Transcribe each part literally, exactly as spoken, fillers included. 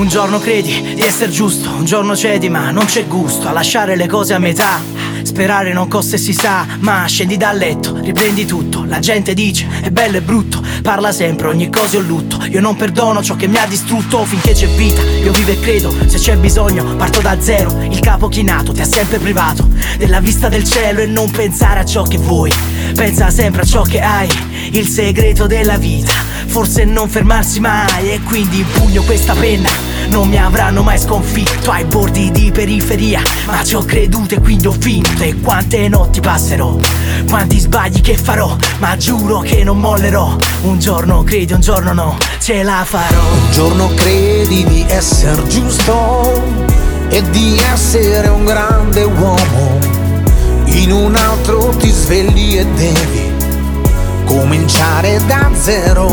Un giorno credi di essere giusto, un giorno cedi ma non c'è gusto a lasciare le cose a metà. Sperare non costa e si sa, ma scendi dal letto, riprendi tutto. La gente dice è bello e brutto, parla sempre, ogni cosa è un lutto. Io non perdono ciò che mi ha distrutto, finché c'è vita io vivo e credo. Se c'è bisogno parto da zero, il capo chinato ti ha sempre privato della vista del cielo. E non pensare a ciò che vuoi, pensa sempre a ciò che hai. Il segreto della vita, forse non fermarsi mai. E quindi impugno questa penna, non mi avranno mai sconfitto ai bordi di periferia, ma ci ho creduto e quindi ho vinto. E quante notti passerò, quanti sbagli che farò, ma giuro che non mollerò. Un giorno credi, un giorno no, ce la farò. Un giorno credi di essere giusto e di essere un grande uomo, in un altro ti svegli e devi cominciare da zero.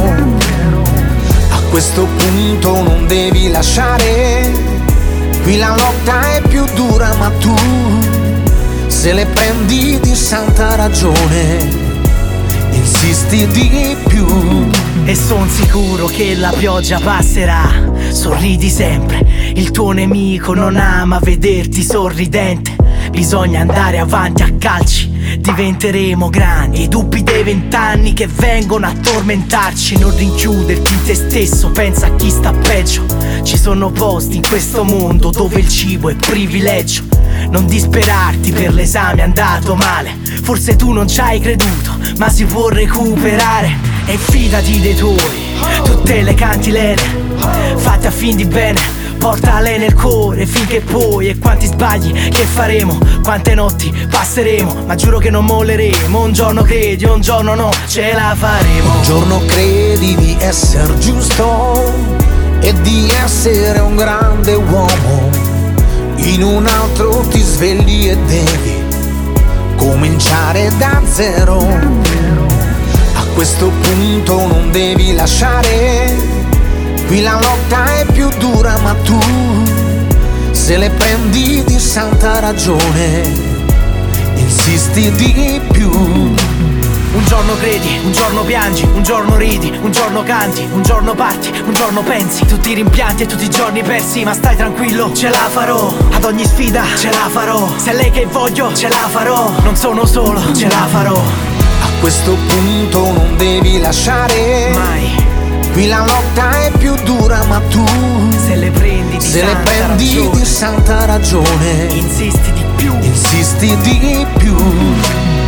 A questo punto non devi lasciare, qui la lotta è più dura ma tu se le prendi di santa ragione insisti di più. E son sicuro che la pioggia passerà, sorridi sempre, il tuo nemico non ama vederti sorridente. Bisogna andare avanti a calci, diventeremo grandi. I dubbi dei vent'anni che vengono a tormentarci, non rinchiuderti in te stesso, pensa a chi sta peggio. Ci sono posti in questo mondo dove il cibo è privilegio. Non disperarti per l'esame andato male, forse tu non ci hai creduto, ma si può recuperare. E fidati dei tuoi, tutte le cantilene fatte a fin di bene, portale nel cuore finché puoi. E quanti sbagli che faremo, quante notti passeremo, ma giuro che non molleremo. Un giorno credi, un giorno no, ce la faremo. Un giorno credi di essere giusto e di essere un grande uomo, in un altro ti svegli e devi cominciare da zero. A questo punto non devi lasciare, qui la lotta è più dura ma tu se le prendi di santa ragione insisti di più. Un giorno credi, un giorno piangi, un giorno ridi, un giorno canti, un giorno parti, un giorno pensi. Tutti i rimpianti e tutti i giorni persi, ma stai tranquillo, ce la farò. Ad ogni sfida ce la farò, se è lei che voglio ce la farò. Non sono solo, ce la farò. A questo punto non devi lasciare mai, qui la lotta è più dura ma tu se le prendi di se santa le prendi ragione, di santa ragione insisti di più, insisti di più.